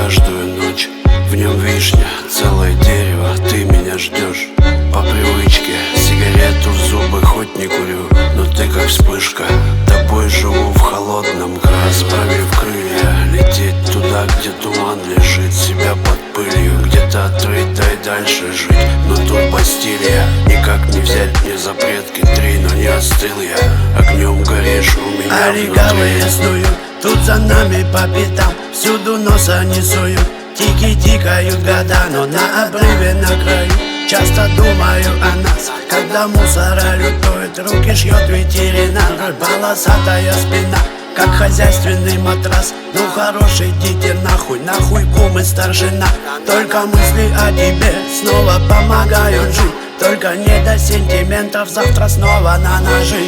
каждую ночь. В нем вишня, целое дерево, ты меня ждешь. По привычке сигарету в зубы хоть не курю, но ты как вспышка, тобой живу в холодном краю. Расправив крылья, лететь туда, где туман лежит, себя под пылью где-то отрыть, дай дальше жить. Но тут Бастилия, никак не взять мне запретки 3, но не остыл я, огнем горишь у меня Оригавые снуют, тут за нами по пятам, всюду носа не суют. Тики тикают года, но на обрыве на краю. Часто думаю о нас, когда мусора лютует, руки шьет ветеринар, полосатая спина, как хозяйственный матрас. Ну хороший, идите нахуй, нахуй кум и старшина. Только мысли о тебе снова помогают жить. Только не до сентиментов, завтра снова на ножи.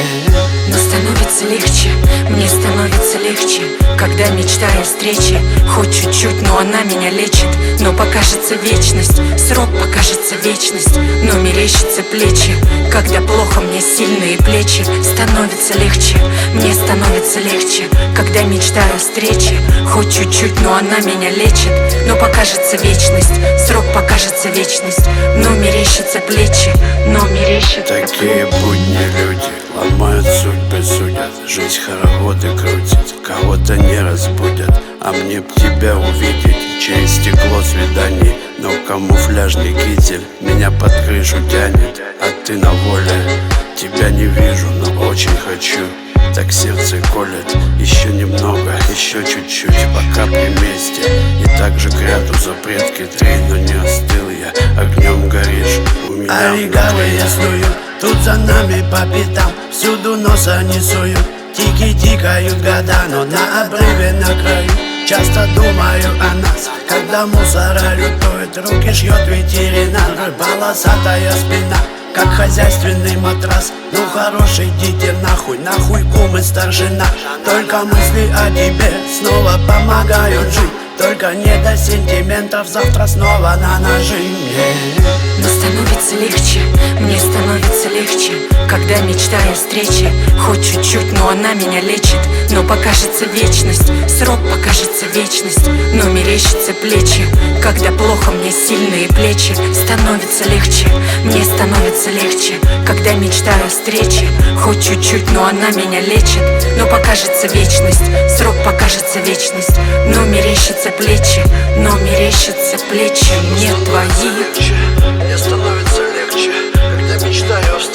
Но становится легче, мне становится легче, когда мечтаю о встрече. Хоть чуть-чуть, но она меня лечит. Но покажется вечность, срок покажется вечность, но мерещится плечи. Когда плохо, мне сильные плечи. Становится легче, мне становится легче, когда мечтаю о встрече. Хоть чуть-чуть, но она меня лечит. Но покажется вечность, срок покажется вечность, но мерещится плечи, но мерещится. Такие будни люди ломают судьбы, судят. Жизнь хороводы крутит, кого-то не разбудят. А мне б тебя увидеть через стекло свиданий. Но камуфляжный китель меня под крышу тянет. А ты на воле, тебя не вижу, но очень хочу. Так сердце колет, еще немного, еще чуть-чуть, пока при месте. И так же кряду запретки 3, но не остыл я, огнем горишь у меня Оригавые снуют, тут за нами по пятам, всюду носа не суют. Тики тикают года, но на обрыве на краю. Часто думаю о нас, когда мусора лютует, руки шьет ветеринар, полосатая спина, как хозяйственный матрас. Ну хороший, идите нахуй, нахуй кум и старшина. Только мысли о тебе снова помогают жить. Только не до сентиментов, завтра снова на ножи. Но становится легче, мне становится легче, когда мечтаю о встрече. Хоть чуть-чуть, но она меня лечит. Но покажется вечность, срок покажется вечность, но мерещится плечи. Когда плохо, мне сильные плечи. Становится легче, мне становится легче, когда мечтаю о встрече. Хоть чуть-чуть, но она меня лечит. Но покажется вечность, срок покажется вечность, но мерещится плечи, но мерещится плечи мне твои. Мне становится легче, когда мечтаю о встрече.